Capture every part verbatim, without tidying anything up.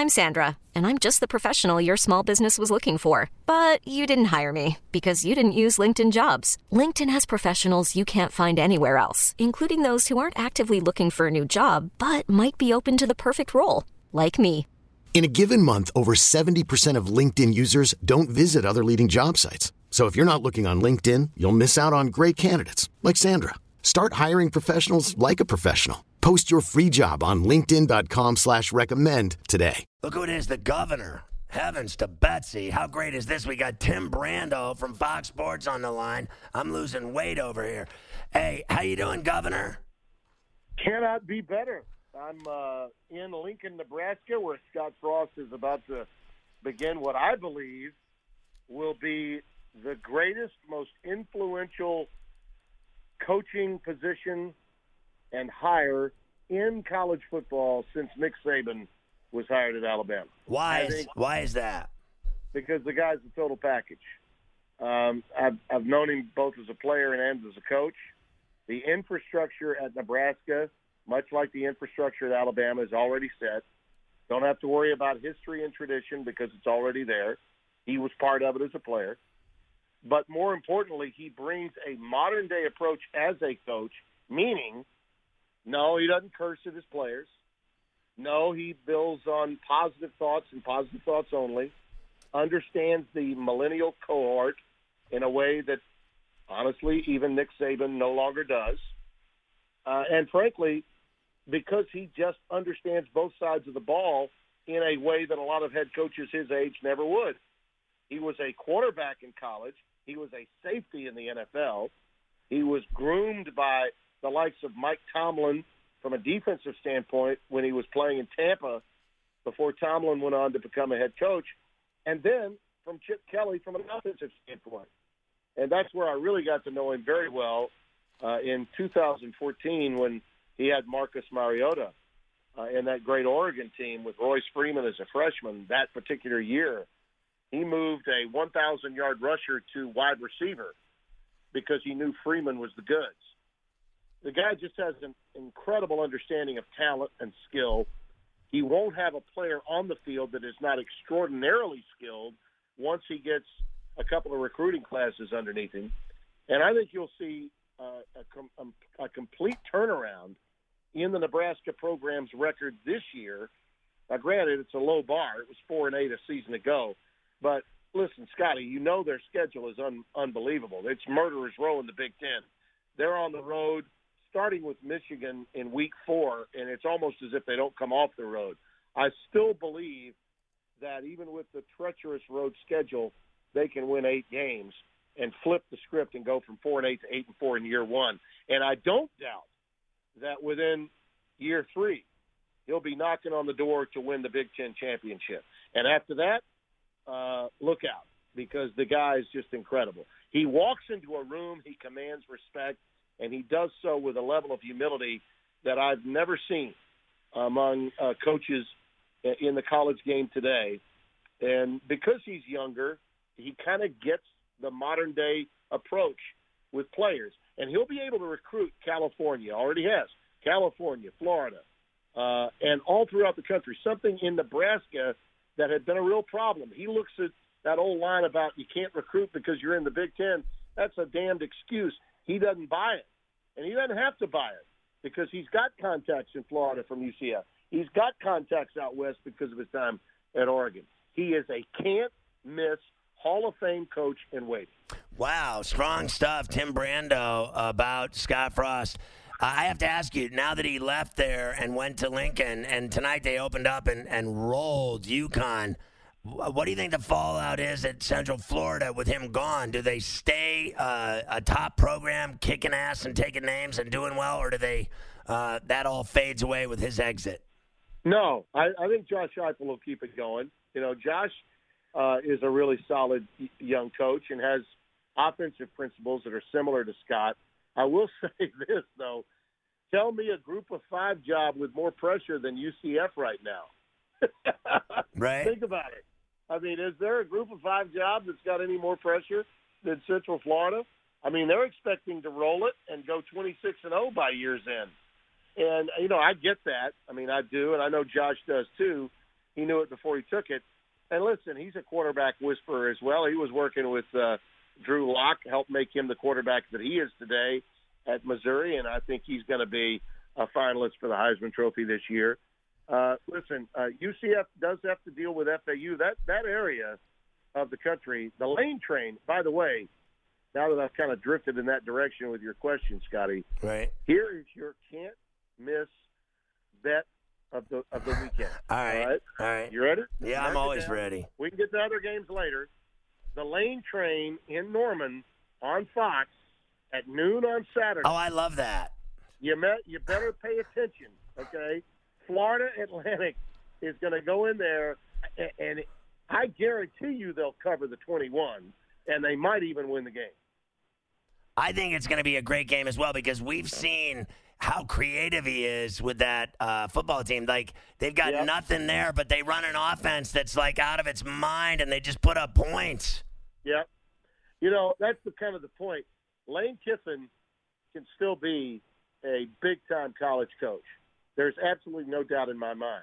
I'm Sandra, and I'm just the professional your small business was looking for. But you didn't hire me because you didn't use LinkedIn Jobs. LinkedIn has professionals you can't find anywhere else, including those who aren't actively looking for a new job, but might be open to the perfect role, like me. In a given month, over seventy percent of LinkedIn users don't visit other leading job sites. So if you're not looking on LinkedIn, you'll miss out on great candidates like Sandra. Start hiring professionals like a professional. Post your free job on linkedin.com slash recommend today. Look who it is, the governor. Heavens to Betsy. How great is this? We got Tim Brando from Fox Sports on the line. I'm losing weight over here. Hey, how you doing, Governor? Cannot be better. I'm uh, in Lincoln, Nebraska, where Scott Frost is about to begin what I believe will be the greatest, most influential coaching position and hire in college football since Nick Saban was hired at Alabama. Why is, why is that? Because the guy's a total package. Um, I've, I've known him both as a player and as a coach. The infrastructure at Nebraska, much like the infrastructure at Alabama, is already set. Don't have to worry about history and tradition because it's already there. He was part of it as a player. But more importantly, he brings a modern-day approach as a coach, meaning, no, he doesn't curse at his players. No, he builds on positive thoughts and positive thoughts only, understands the millennial cohort in a way that, honestly, even Nick Saban no longer does. Uh, and frankly, because he just understands both sides of the ball in a way that a lot of head coaches his age never would. He was a quarterback in college. He was a safety in the N F L. He was groomed by the likes of Mike Tomlin from a defensive standpoint when he was playing in Tampa before Tomlin went on to become a head coach, and then from Chip Kelly from an offensive standpoint. And that's where I really got to know him very well uh, in two thousand fourteen when he had Marcus Mariota uh, in that great Oregon team with Royce Freeman as a freshman that particular year. He moved a one thousand yard rusher to wide receiver because he knew Freeman was the goods. The guy just has an incredible understanding of talent and skill. He won't have a player on the field that is not extraordinarily skilled once he gets a couple of recruiting classes underneath him. And I think you'll see uh, a, com- a complete turnaround in the Nebraska program's record this year. Now, granted, it's a low bar. It was four and eight a season ago. But listen, Scotty, you know their schedule is un- unbelievable. It's murderer's row in the Big Ten. They're on the road, starting with Michigan in week four, and it's almost as if they don't come off the road. I still believe that even with the treacherous road schedule, they can win eight games and flip the script and go from four and eight to eight and four in year one. And I don't doubt that within year three, he'll be knocking on the door to win the Big Ten championship. And after that, uh, look out, because the guy is just incredible. He walks into a room, he commands respect, and he does so with a level of humility that I've never seen among uh, coaches in the college game today. And because he's younger, he kind of gets the modern-day approach with players. And he'll be able to recruit California, already has, California, Florida, uh, and all throughout the country, something in Nebraska that had been a real problem. He looks at that old line about you can't recruit because you're in the Big Ten. That's a damned excuse. He doesn't buy it. And he doesn't have to buy it because he's got contacts in Florida from U C F. He's got contacts out west because of his time at Oregon. He is a can't-miss Hall of Fame coach in waiting. Wow, strong stuff, Tim Brando, about Scott Frost. Uh, I have to ask you, now that he left there and went to Lincoln, and tonight they opened up and, and rolled UConn, what do you think the fallout is at Central Florida with him gone? Do they stay uh, a top program, kicking ass and taking names and doing well, or do they uh, that all fades away with his exit? No, I, I think Josh Heupel will keep it going. You know, Josh uh, is a really solid young coach and has offensive principles that are similar to Scott. I will say this, though. Tell me a group of five job with more pressure than U C F right now. Right. Think about it. I mean, is there a group of five job that's got any more pressure than Central Florida? I mean, they're expecting to roll it and go twenty-six and oh by year's end. And, you know, I get that. I mean, I do, and I know Josh does too. he knew it before he took it. And listen, he's a quarterback whisperer as well. He was working with uh, Drew Lock, helped make him the quarterback that he is today at Missouri, and I think he's going to be a finalist for the Heisman Trophy this year. Uh, listen, uh, U C F does have to deal with F A U. That that area of the country, the Lane train, by the way, now that I've kind of drifted in that direction with your question, Scotty, right? Here is your can't-miss bet of the of the weekend. All right. All right. All right. You ready? Yeah, Mark I'm it always down. ready. We can get to other games later. The Lane train in Norman on Fox at noon on Saturday. Oh, I love that. You met, you better pay attention, okay? Florida Atlantic is going to go in there, and I guarantee you they'll cover the twenty-one, and they might even win the game. I think it's going to be a great game as well because we've seen how creative he is with that uh, football team. Like, they've got Yep. nothing there, but they run an offense that's, like, out of its mind, and they just put up points. Yep. You know, that's the kind of the point. Lane Kiffin can still be a big-time college coach. There's absolutely no doubt in my mind.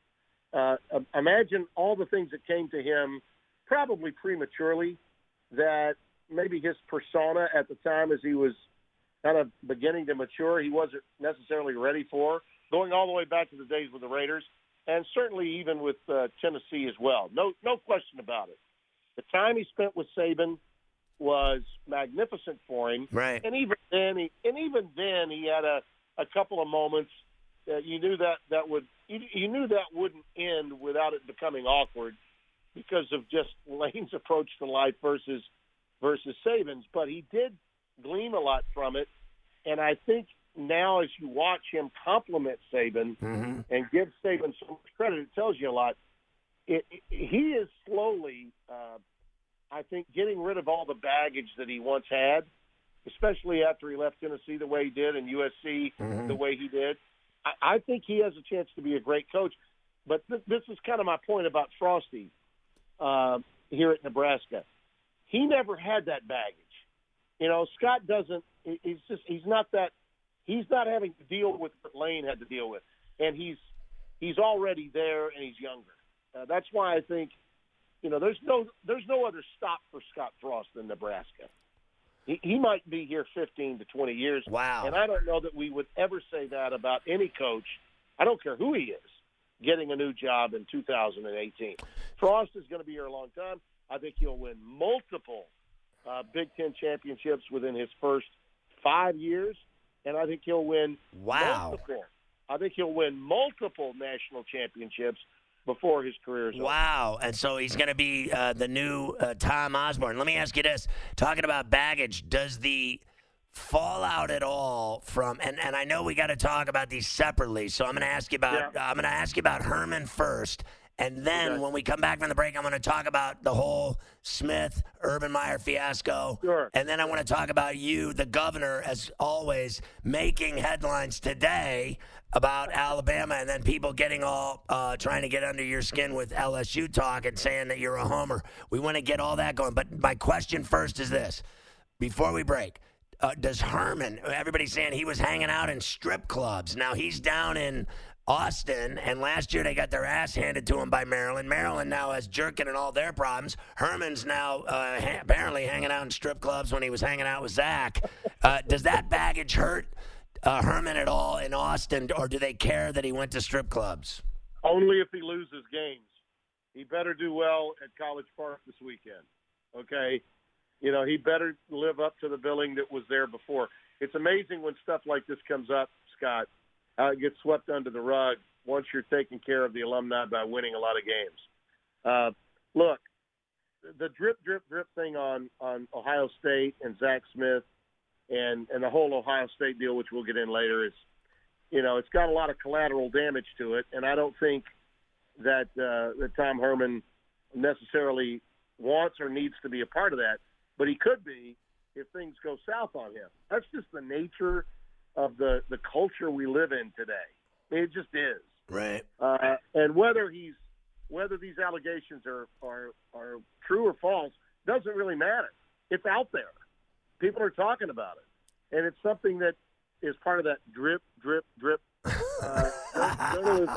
Uh, imagine all the things that came to him probably prematurely that maybe his persona at the time as he was kind of beginning to mature, he wasn't necessarily ready for, going all the way back to the days with the Raiders, and certainly even with uh, Tennessee as well. No, no question about it. The time he spent with Saban was magnificent for him. Right. And even then, he, and even then, he had a, a couple of moments that you knew that that would you, you knew that wouldn't end without it becoming awkward because of just Lane's approach to life versus versus Saban's. But he did glean a lot from it, and I think now as you watch him compliment Saban Mm-hmm. and give Saban so much credit, it tells you a lot. It, it, he is slowly, uh, I think, getting rid of all the baggage that he once had, especially after he left Tennessee the way he did and U S C Mhm. the way he did. I, I think he has a chance to be a great coach. But th- this is kind of my point about Frosty uh, here at Nebraska. He never had that baggage. You know, Scott doesn't. he- He's just. He's not that. He's not having to deal with what Lane had to deal with, and he's he's already there and he's younger. Uh, that's why I think, you know, there's no there's no other stop for Scott Frost in Nebraska. He, he might be here fifteen to twenty years. Wow. And I don't know that we would ever say that about any coach. I don't care who he is, getting a new job in two thousand eighteen. Frost is going to be here a long time. I think he'll win multiple uh, Big Ten championships within his first five years, and I think he'll win Wow. multiple. I think he'll win multiple national championships before his career is over. Wow. And so he's going to be uh, the new uh, Tom Osborne. Let me ask you this. Talking about baggage, does the fallout at all from, and, and I know we got to talk about these separately, so I'm going to ask you about, Yeah. I'm going to ask you about Herman first. And then Okay. when we come back from the break, I'm going to talk about the whole Smith, Urban Meyer fiasco. Sure. And then I want to talk about you, the governor, as always, making headlines today about Alabama, and then people getting all uh, trying to get under your skin with L S U talk and saying that you're a homer. We want to get all that going. But my question first is this. Before we break, uh, does Herman, everybody's saying he was hanging out in strip clubs. Now he's down in Austin, and last year they got their ass handed to him by Maryland. Maryland now has Jerkin and all their problems. Herman's now uh, ha- apparently hanging out in strip clubs when he was hanging out with Zach. Uh, does that baggage hurt uh, Herman at all in Austin, or do they care that he went to strip clubs? Only if he loses games. He better do well at College Park this weekend, okay? You know, he better live up to the billing that was there before. It's amazing when stuff like this comes up, Scott, how it gets swept under the rug once you're taking care of the alumni by winning a lot of games. Uh, look, the drip, drip, drip thing on, on Ohio State and Zach Smith and, and the whole Ohio State deal, which we'll get in later, is, you know, it's got a lot of collateral damage to it, and I don't think that, uh, that Tom Herman necessarily wants or needs to be a part of that, but he could be if things go south on him. That's just the nature of the, the culture we live in today. It just is. Right. Uh, and whether he's whether these allegations are, are are true or false doesn't really matter. It's out there. People are talking about it, and it's something that is part of that drip, drip, drip uh, journalism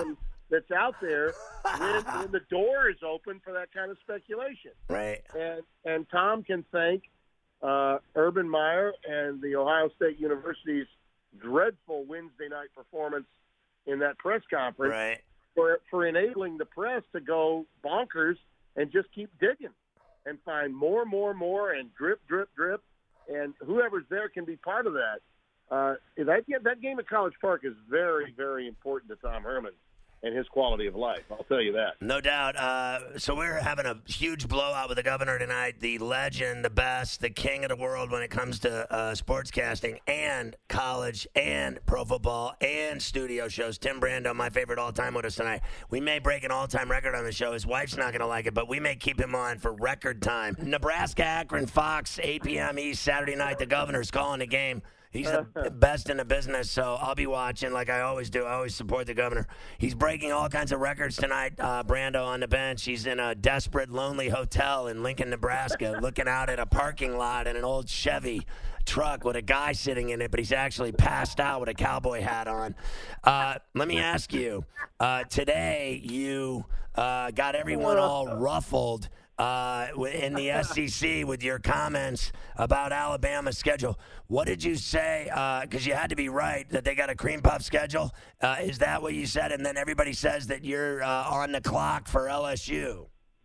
that's out there when, when the door is open for that kind of speculation. Right. And and Tom can thank uh, Urban Meyer and the Ohio State University's dreadful Wednesday night performance in that press conference Right. for for enabling the press to go bonkers and just keep digging and find more, more, more, and drip, drip, drip. And whoever's there can be part of that. Uh, that, that game at College Park is very, very important to Tom Herman and his quality of life. I'll tell you that. No doubt. Uh, so we're having a huge blowout with the governor tonight, the legend, the best, the king of the world when it comes to uh, sportscasting and college and pro football and studio shows. Tim Brando, my favorite all-time, with us tonight. We may break an all-time record on the show. His wife's not going to like it, but we may keep him on for record time. Nebraska, Akron, Fox, eight p.m. East, Saturday night. The governor's calling the game. He's the best in the business, so I'll be watching like I always do. I always support the governor. He's breaking all kinds of records tonight, uh, Brando, on the bench. He's in a desperate, lonely hotel in Lincoln, Nebraska, looking out at a parking lot and an old Chevy truck with a guy sitting in it, but he's actually passed out with a cowboy hat on. Uh, let me ask you, uh, today you uh, got everyone all ruffled Uh, in the S E C with your comments about Alabama's schedule. What did you say? Because uh, you had to be right that they got a cream puff schedule. Uh, is that what you said? And then everybody says that you're uh, on the clock for L S U.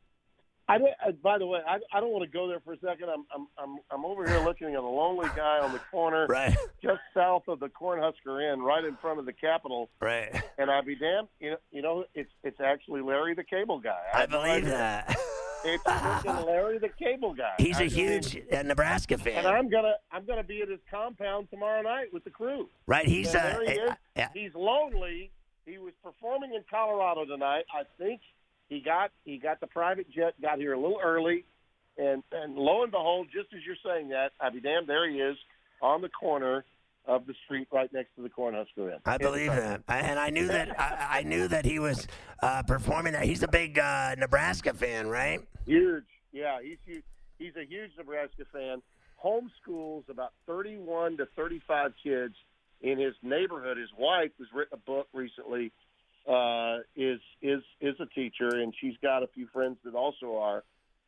I, uh, by the way, I, I don't want to go there for a second. I'm I'm I'm, I'm over here looking at a lonely guy on the corner, right, just south of the Cornhusker Inn, right in front of the Capitol. Right. And I'd be damned, you know, you know, it's it's actually Larry the Cable Guy. I, I believe that. It's freaking Larry the Cable Guy. He's a I huge mean, uh, Nebraska fan. And I'm gonna I'm gonna be at his compound tomorrow night with the crew. Right. He's uh, he uh, uh, he's lonely. He was performing in Colorado tonight. I think he got he got the private jet, got here a little early, and and lo and behold, just as you're saying that, I'd be damned, there he is on the corner of the street right next to the Cornhusker Inn. I believe that, I, and I knew that I, I knew that he was uh, performing that. He's a big uh, Nebraska fan, right? Huge, yeah. He's huge. He's a huge Nebraska fan. Homeschools about thirty-one to thirty-five kids in his neighborhood. His wife has written a book recently. Uh, is is is a teacher, and she's got a few friends that also are,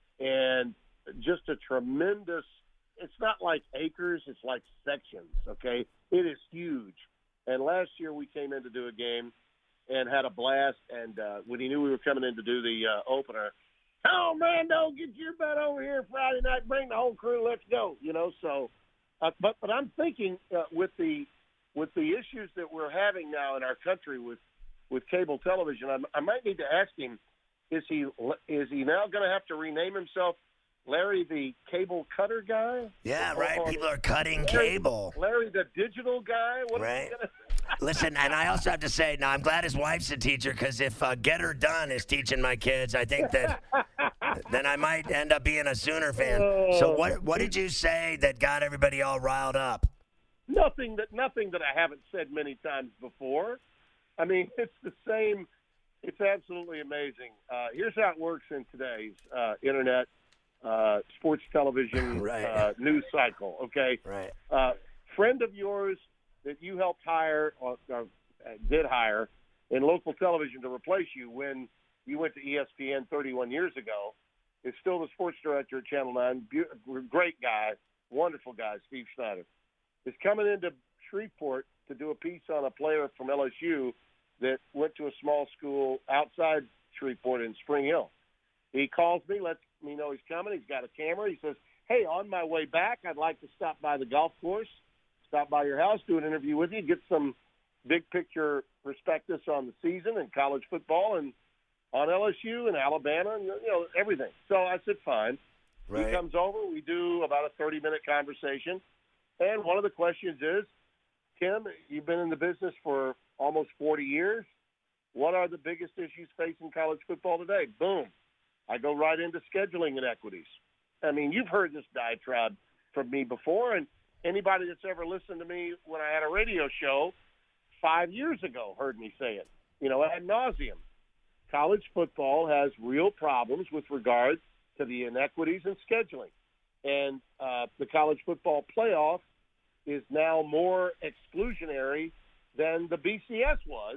and just a tremendous. It's not like acres, it's like sections, okay? It is huge. And last year we came in to do a game and had a blast, and uh, when he knew we were coming in to do the uh, opener, oh, man, don't get your butt over here Friday night, bring the whole crew, let's go, you know? So, uh, but but I'm thinking uh, with the with the issues that we're having now in our country with, with cable television, I, I might need to ask him, is he is he now going to have to rename himself Larry the Cable Cutter Guy? Yeah, right. Or, People are cutting Larry, cable. Larry the Digital Guy? What right. Gonna... Listen, and I also have to say, now I'm glad his wife's a teacher, because if uh, Get Her Done is teaching my kids, I think that then I might end up being a Sooner fan. Uh, so what what did you say that got everybody all riled up? Nothing that nothing that I haven't said many times before. I mean, it's the same. It's absolutely amazing. Uh, here's how it works in today's uh, internet. Uh, sports television right. uh, news cycle, okay? Right. Uh, friend of yours that you helped hire or, or did hire in local television to replace you when you went to E S P N thirty-one years ago is still the sports director at Channel nine. Be- great guy, wonderful guy, Steve Schneider. Is coming into Shreveport to do a piece on a player from L S U that went to a small school outside Shreveport in Spring Hill. He calls me, lets me know he's coming. He's got a camera. He says, hey, on my way back, I'd like to stop by the golf course, stop by your house, do an interview with you, get some big picture prospectus on the season and college football and on L S U and Alabama and, you know, everything. So I said, fine. Right. He comes over. We do about a thirty-minute conversation. And one of the questions is, Tim, you've been in the business for almost forty years. What are the biggest issues facing college football today? Boom. I go right into scheduling inequities. I mean, you've heard this diatribe from me before, and anybody that's ever listened to me when I had a radio show five years ago heard me say it, you know, ad nauseum. College football has real problems with regard to the inequities in scheduling. And uh, the college football playoff is now more exclusionary than the B C S was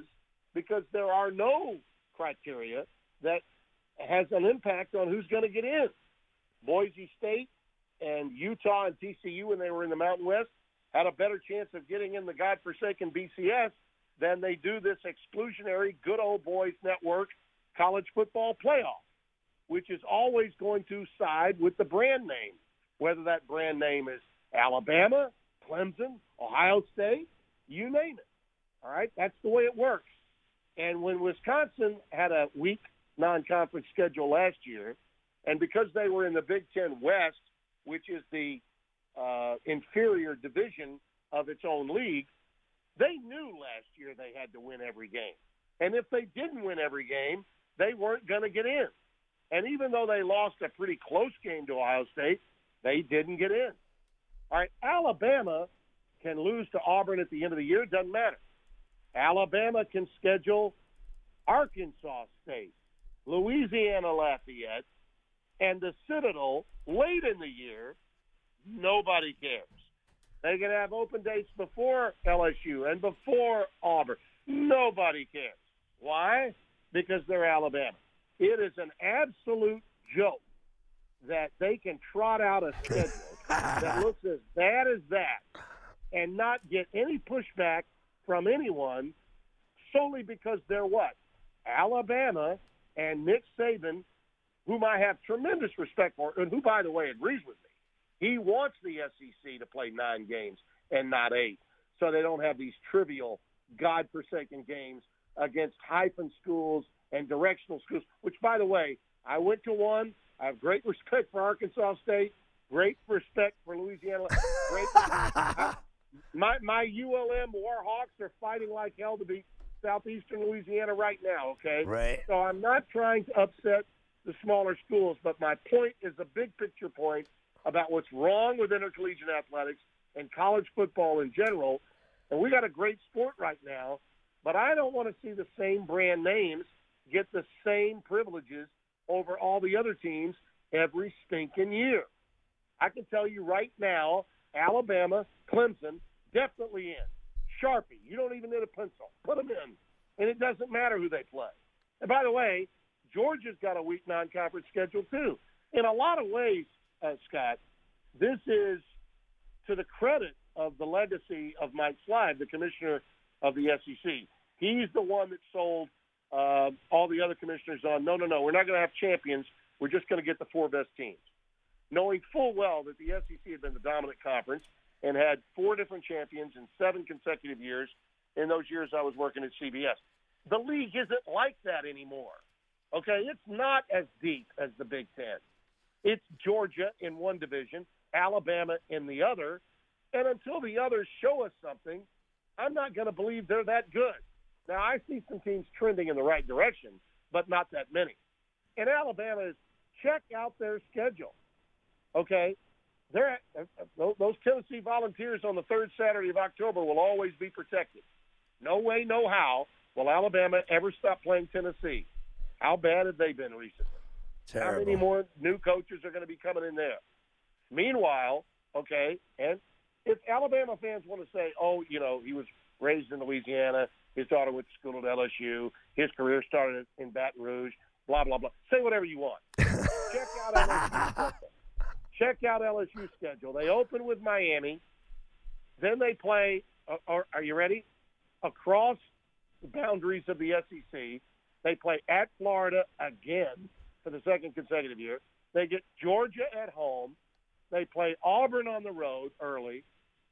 because there are no criteria that has an impact on who's going to get in. Boise State and Utah and T C U, when they were in the Mountain West, had a better chance of getting in the godforsaken B C S than they do this exclusionary good old boys network college football playoff, which is always going to side with the brand name, whether that brand name is Alabama, Clemson, Ohio State, you name it. All right, that's the way it works. And when Wisconsin had a weak non-conference schedule last year, and because they were in the Big Ten West, which is the uh, inferior division of its own league, they knew last year they had to win every game. And if they didn't win every game, they weren't going to get in. And even though they lost a pretty close game to Ohio State, they didn't get in. All right, Alabama can lose to Auburn at the end of the year. It doesn't matter. Alabama can schedule Arkansas State, Louisiana Lafayette, and the Citadel late in the year. Nobody cares. They can have open dates before L S U and before Auburn. Nobody cares. Why? Because they're Alabama. It is an absolute joke that they can trot out a schedule that looks as bad as that and not get any pushback from anyone solely because they're what? Alabama and Nick Saban, whom I have tremendous respect for, and who, by the way, agrees with me. He wants the S E C to play nine games and not eight, so they don't have these trivial, godforsaken games against hyphen schools and directional schools, which, by the way, I went to one. I have great respect for Arkansas State, great respect for Louisiana. Great I, my, my U L M Warhawks are fighting like hell to beat Southeastern Louisiana right now, okay? Right. So I'm not trying to upset the smaller schools, but my point is a big picture point about what's wrong with intercollegiate athletics and college football in general. And we got a great sport right now, but I don't want to see the same brand names get the same privileges over all the other teams every stinking year. I can tell you right now, Alabama, Clemson, definitely in. Sharpie, you don't even need a pencil. Put them in. And it doesn't matter who they play. And by the way, Georgia's got a weak non-conference schedule too. In a lot of ways, uh, Scott, this is to the credit of the legacy of Mike Slive, the commissioner of the S E C. He's the one that sold uh, all the other commissioners on, no, no, no, we're not going to have champions. We're just going to get the four best teams. Knowing full well that the S E C had been the dominant conference and had four different champions in seven consecutive years in those years I was working at C B S. The league isn't like that anymore. Okay, it's not as deep as the Big Ten. It's Georgia in one division, Alabama in the other, and until the others show us something, I'm not going to believe they're that good. Now, I see some teams trending in the right direction, but not that many. And Alabama is, check out their schedule. Okay, they're, those Tennessee Volunteers on the third Saturday of October will always be protected. No way, no how will Alabama ever stop playing Tennessee. How bad have they been recently? Terrible. How many more new coaches are going to be coming in there? Meanwhile, okay, and if Alabama fans want to say, oh, you know, he was raised in Louisiana, his daughter went to school at L S U, his career started in Baton Rouge, blah, blah, blah. Say whatever you want. Check out L S U schedule. Check out L S U schedule. They open with Miami. Then they play, uh, are, are you ready? Across the boundaries of the S E C. They play at Florida again for the second consecutive year. They get Georgia at home. They play Auburn on the road early.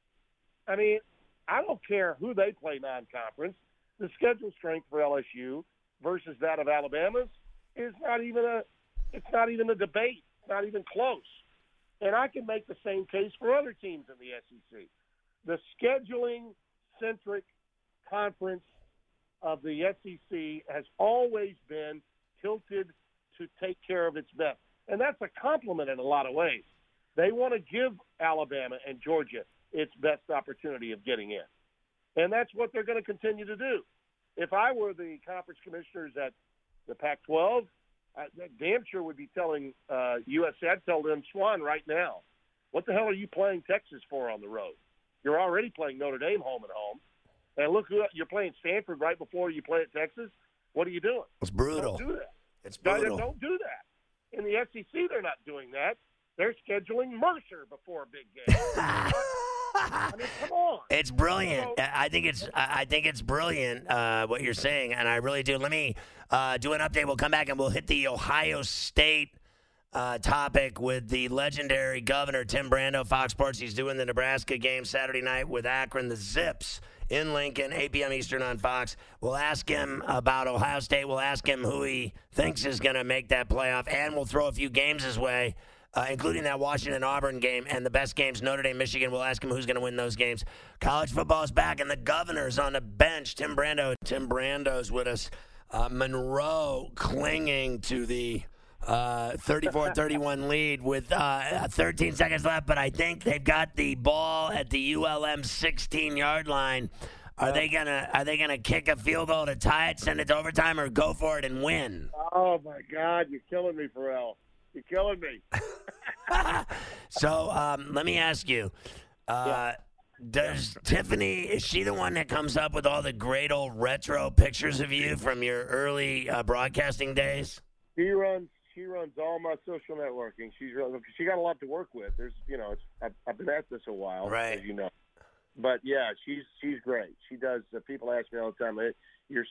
I mean, I don't care who they play non-conference. The schedule strength for L S U versus that of Alabama's is not even a it's not even a debate. It's not even close. And I can make the same case for other teams in the S E C. The scheduling-centric conference of the S E C has always been tilted to take care of its best. And that's a compliment in a lot of ways. They want to give Alabama and Georgia its best opportunity of getting in. And that's what they're going to continue to do. If I were the conference commissioners at the Pac twelve, I damn sure would be telling uh, U S A, I'd tell them, Swan, right now, what the hell are you playing Texas for on the road? You're already playing Notre Dame home and home. And look, who you're playing Stanford right before you play at Texas. What are you doing? It's brutal. Don't do that. It's brutal. Don't do that. In the S E C, they're not doing that. They're scheduling Mercer before a big game. I mean, come on. It's brilliant. I think it's I think it's brilliant uh, what you're saying, and I really do. Let me uh, do an update. We'll come back and we'll hit the Ohio State uh, topic with the legendary Governor Tim Brando, Fox Sports. He's doing the Nebraska game Saturday night with Akron, the Zips in Lincoln, eight p.m. Eastern on Fox. We'll ask him about Ohio State. We'll ask him who he thinks is going to make that playoff, and we'll throw a few games his way. Uh, including that Washington-Auburn game and the best games, Notre Dame, Michigan. We'll ask him who's going to win those games. College football is back, and the Governor's on the bench. Tim Brando. Tim Brando's with us. Uh, Monroe clinging to the uh, thirty-four thirty-one lead with uh, thirteen seconds left, but I think they've got the ball at the U L M sixteen-yard line. Are they gonna Are they gonna kick a field goal to tie it, send it to overtime, or go for it and win? Oh my God, you're killing me, Pharrell. You're killing me. So um, let me ask you, uh, yeah. does yeah. Tiffany, is she the one that comes up with all the great old retro pictures of you from your early uh, broadcasting days? She runs She runs all my social networking. She's She got a lot to work with. There's, you know, it's, I've, I've been at this a while, right. as you know. But, yeah, she's she's great. She does, uh, people ask me all the time, you're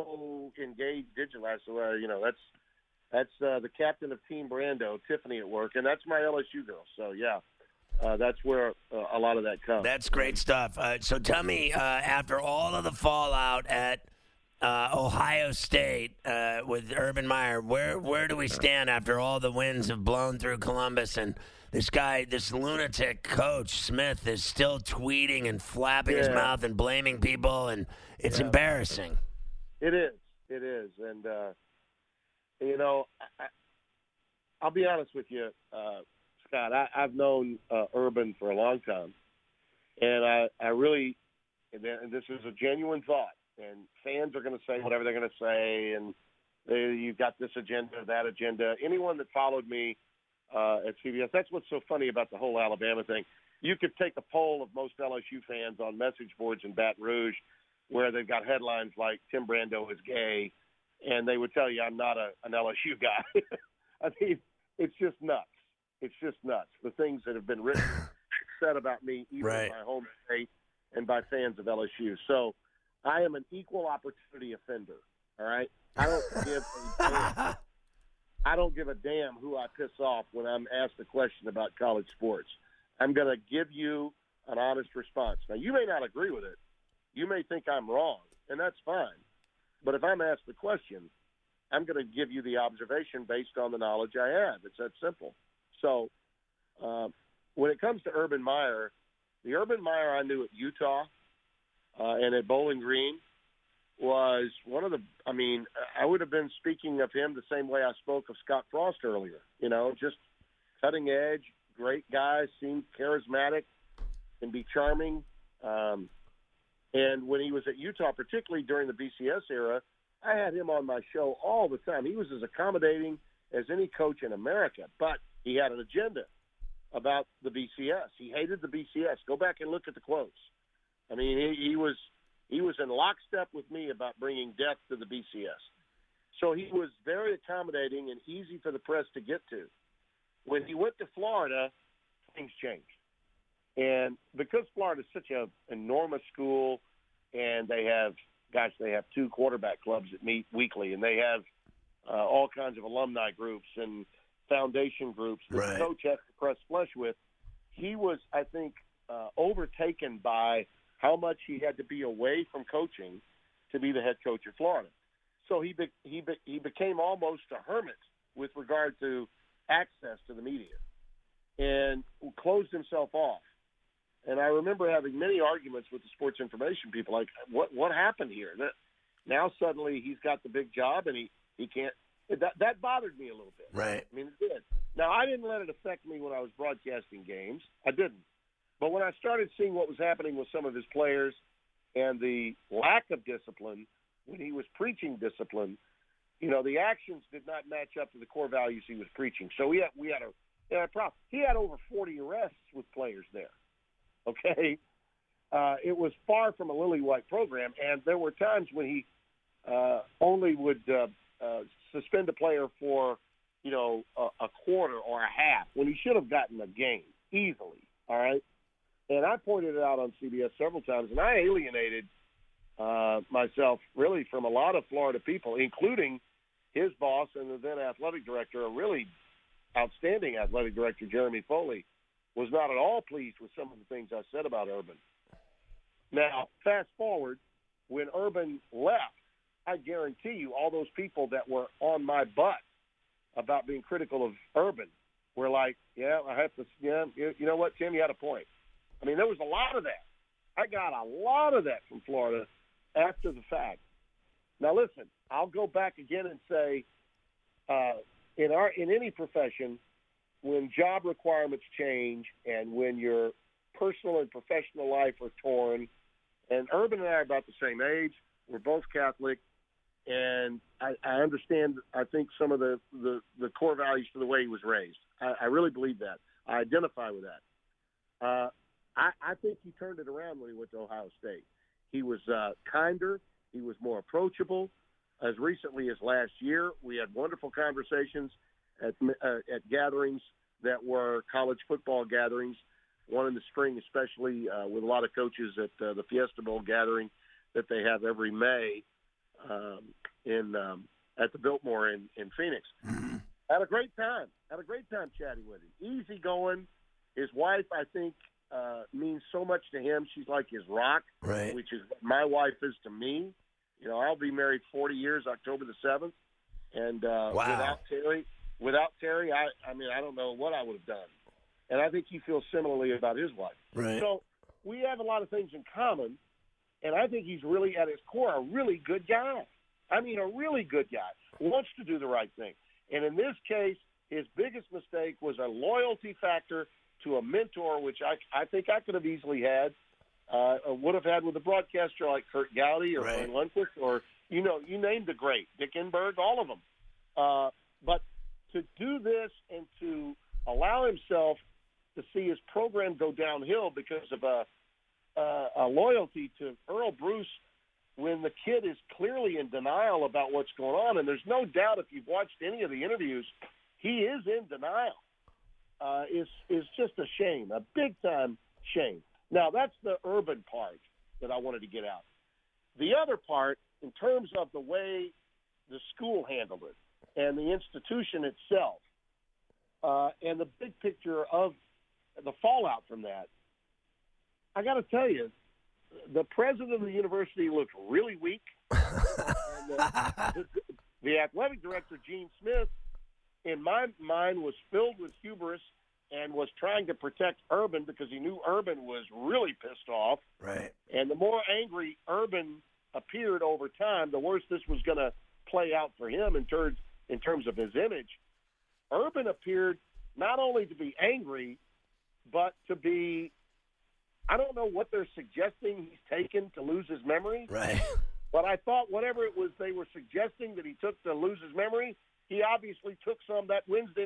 so engaged digital. I said, well, you know, that's, That's uh, the captain of Team Brando, Tiffany at work, and that's my L S U girl. So, yeah, uh, that's where uh, a lot of that comes. That's great stuff. Uh, so tell me, uh, after all of the fallout at uh, Ohio State uh, with Urban Meyer, where where do we stand after all the winds have blown through Columbus and this guy, this lunatic coach, Smith, is still tweeting and flapping yeah. his mouth and blaming people, and it's yeah. embarrassing. It is. It is. And, uh, You know, I, I'll be honest with you, uh, Scott. I, I've known uh, Urban for a long time, and I, I really, and this is a genuine thought. And fans are going to say whatever they're going to say, and they, you've got this agenda, that agenda. Anyone that followed me uh, at C B S, that's what's so funny about the whole Alabama thing. You could take a poll of most L S U fans on message boards in Baton Rouge, where they've got headlines like "Tim Brando is gay." And they would tell you I'm not a, an L S U guy. I mean, it's just nuts. It's just nuts. The things that have been written, said about me, even right. in my home state and by fans of L S U. So I am an equal opportunity offender, all right? I don't give a damn. I don't give a damn who I piss off when I'm asked a question about college sports. I'm going to give you an honest response. Now, you may not agree with it. You may think I'm wrong, and that's fine. But if I'm asked the question, I'm going to give you the observation based on the knowledge I have. It's that simple. So uh, when it comes to Urban Meyer, the Urban Meyer I knew at Utah uh, and at Bowling Green was one of the – I mean, I would have been speaking of him the same way I spoke of Scott Frost earlier. You know, just cutting edge, great guy, seemed charismatic, can be charming. Um And when he was at Utah, particularly during the B C S era, I had him on my show all the time. He was as accommodating as any coach in America, but he had an agenda about the B C S. He hated the B C S. Go back and look at the quotes. I mean, he, he was he was in lockstep with me about bringing death to the B C S. So he was very accommodating and easy for the press to get to. When he went to Florida, things changed. And because Florida is such an enormous school, and they have, gosh, they have two quarterback clubs that meet weekly, and they have uh, all kinds of alumni groups and foundation groups that right. the coach has to press flesh with, he was, I think, uh, overtaken by how much he had to be away from coaching to be the head coach of Florida. So he be, he be, he became almost a hermit with regard to access to the media and closed himself off. And I remember having many arguments with the sports information people, like, what what happened here? That now suddenly he's got the big job and he, he can't – that that bothered me a little bit. Right. I mean, it did. Now, I didn't let it affect me when I was broadcasting games. I didn't. But when I started seeing what was happening with some of his players and the lack of discipline when he was preaching discipline, you know, the actions did not match up to the core values he was preaching. So we had, we had a, we had a problem. He had over forty arrests with players there. Okay, uh, it was far from a lily-white program, and there were times when he uh, only would uh, uh, suspend a player for, you know, a, a quarter or a half when he should have gotten a game easily, all right? And I pointed it out on C B S several times, and I alienated uh, myself really from a lot of Florida people, including his boss and the then athletic director, a really outstanding athletic director, Jeremy Foley, was not at all pleased with some of the things I said about Urban. Now, fast forward, when Urban left, I guarantee you all those people that were on my butt about being critical of Urban were like, yeah, I have to, yeah, you know what, Tim, you had a point. I mean, there was a lot of that. I got a lot of that from Florida after the fact. Now, listen, I'll go back again and say, uh, in our in any profession, when job requirements change and when your personal and professional life are torn, and Urban and I are about the same age, we're both Catholic, and I, I understand, I think, some of the, the, the core values to the way he was raised. I, I really believe that. I identify with that. Uh, I, I think he turned it around when he went to Ohio State. He was uh, kinder. He was more approachable. As recently as last year, we had wonderful conversations at, uh, at gatherings that were college football gatherings, one in the spring especially uh, with a lot of coaches at uh, the Fiesta Bowl gathering that they have every May um, in um, at the Biltmore in, in Phoenix. Had a great time. Had a great time chatting with him. Easy going. His wife, I think, uh, means so much to him. She's like his rock, right. which is what my wife is to me. You know, I'll be married forty years, October the seventh, and uh, wow. without Terry, without Terry, I, I mean, I don't know what I would have done. And I think he feels similarly about his wife. Right. So we have a lot of things in common, and I think he's really, at his core, a really good guy. I mean, a really good guy. Wants to do the right thing. And in this case, his biggest mistake was a loyalty factor to a mentor, which I, I think I could have easily had, uh, or would have had with a broadcaster like Kurt Gowdy or right. Brian Lundquist, or, you know, you named the great, Dick Enberg, all of them. Uh, but to do this and to allow himself to see his program go downhill because of a, uh, a loyalty to Earl Bruce when the kid is clearly in denial about what's going on, and there's no doubt if you've watched any of the interviews, he is in denial, uh, is is just a shame, a big-time shame. Now, that's the Urban part that I wanted to get out. The other part, in terms of the way the school handled it and the institution itself, uh, and the big picture of the fallout from that, I got to tell you, the president of the university looked really weak. and the, the, the athletic director, Gene Smith, in my mind, was filled with hubris and was trying to protect Urban because he knew Urban was really pissed off. Right. And the more angry Urban appeared over time, the worse this was going to play out for him in terms in terms of his image. Urban appeared not only to be angry, but to be, I don't know what they're suggesting he's taken to lose his memory. Right. But I thought whatever it was they were suggesting that he took to lose his memory, he obviously took some that Wednesday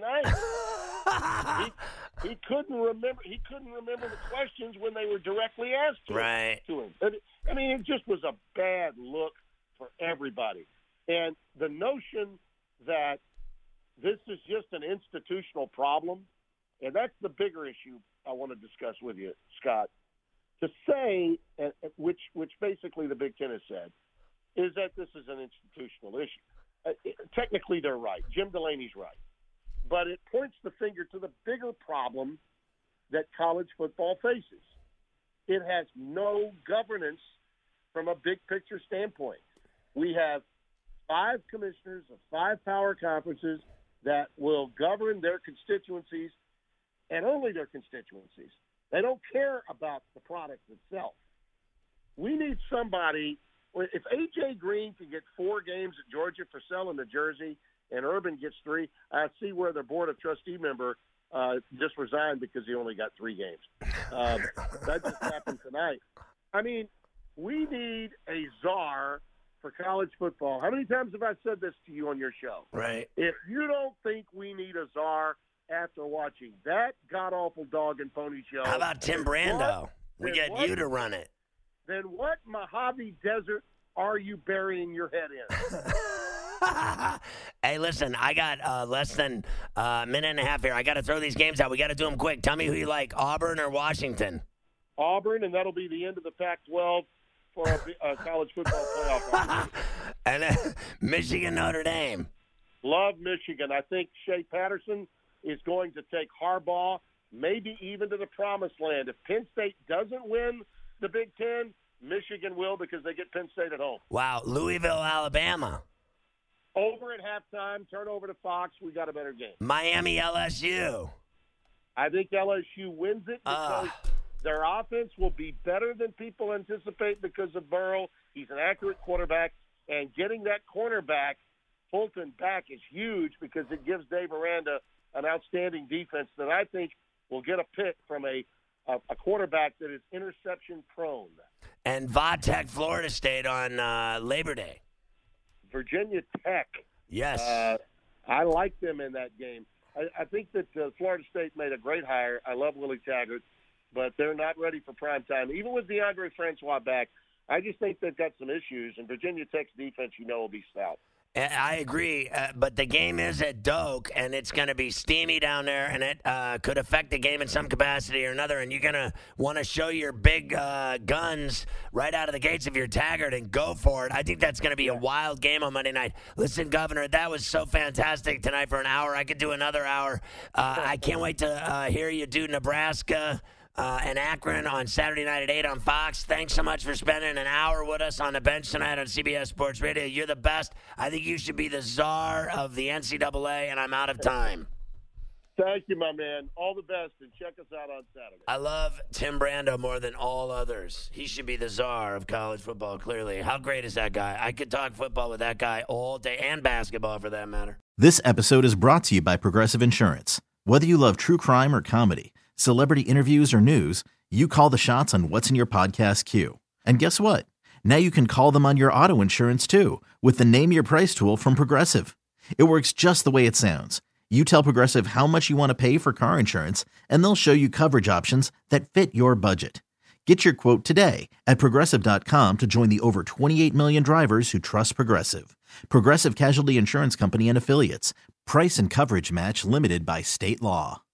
night. he, he couldn't remember. He couldn't remember the questions when they were directly asked to, right. to him. I mean, it just was a bad look for everybody. And the notion that this is just an institutional problem, and that's the bigger issue I want to discuss with you, Scott. To say, which which basically the Big Ten has said, is that this is an institutional issue. Uh, it, technically, they're right. Jim Delaney's right. But it points the finger to the bigger problem that college football faces. It has no governance from a big-picture standpoint. We have five commissioners of five power conferences that will govern their constituencies and only their constituencies. They don't care about the product itself. We need somebody. If A J Green can get four games at Georgia for selling the jersey and Urban gets three, I see where their board of trustee member uh, just resigned because he only got three games. Um, that just happened tonight. I mean, we need a czar for college football. How many times have I said this to you on your show? Right. If you don't think we need a czar after watching that god-awful dog and pony show. How about Tim Brando? We then get what, you to run it. Then what Mojave Desert are you burying your head in? Hey, listen, I got uh, less than a minute and a half here. I got to throw these games out. We got to do them quick. Tell me who you like, Auburn or Washington? Auburn, and that'll be the end of the Pac twelve for a, a college football playoff. And uh, Michigan, Notre Dame. Love Michigan. I think Shea Patterson is going to take Harbaugh maybe even to the promised land. If Penn State doesn't win the Big Ten, Michigan will because they get Penn State at home. Wow, Louisville, Alabama. Over at halftime, turn over to Fox. We got a better game. Miami, L S U. I think L S U wins it because Uh. their offense will be better than people anticipate because of Burrow. He's an accurate quarterback, and getting that cornerback, Fulton, back is huge because it gives Dave Aranda an outstanding defense that I think will get a pick from a, a, a quarterback that is interception prone. And Vatech, Florida State on uh, Labor Day. Virginia Tech. Yes. Uh, I like them in that game. I, I think that uh, Florida State made a great hire. I love Willie Taggart, but they're not ready for prime time. Even with DeAndre Francois back, I just think they've got some issues, and Virginia Tech's defense, you know, will be stout. I agree, uh, but the game is at Doak, and it's going to be steamy down there, and it uh, could affect the game in some capacity or another, and you're going to want to show your big uh, guns right out of the gates if you're Taggart and go for it. I think that's going to be a wild game on Monday night. Listen, Governor, that was so fantastic tonight for an hour. I could do another hour. Uh, I can't wait to uh, hear you do Nebraska Uh, and Akron on Saturday night at eight on Fox. Thanks so much for spending an hour with us on the bench tonight on C B S Sports Radio. You're the best. I think you should be the czar of the N C double A, and I'm out of time. Thank you, my man. All the best, and check us out on Saturday. I love Tim Brando more than all others. He should be the czar of college football, clearly. How great is that guy? I could talk football with that guy all day, and basketball for that matter. This episode is brought to you by Progressive Insurance. Whether you love true crime or comedy, celebrity interviews or news, you call the shots on what's in your podcast queue. And guess what? Now you can call them on your auto insurance too with the Name Your Price tool from Progressive. It works just the way it sounds. You tell Progressive how much you want to pay for car insurance, and they'll show you coverage options that fit your budget. Get your quote today at Progressive dot com to join the over twenty-eight million drivers who trust Progressive. Progressive Casualty Insurance Company and Affiliates. Price and coverage match limited by state law.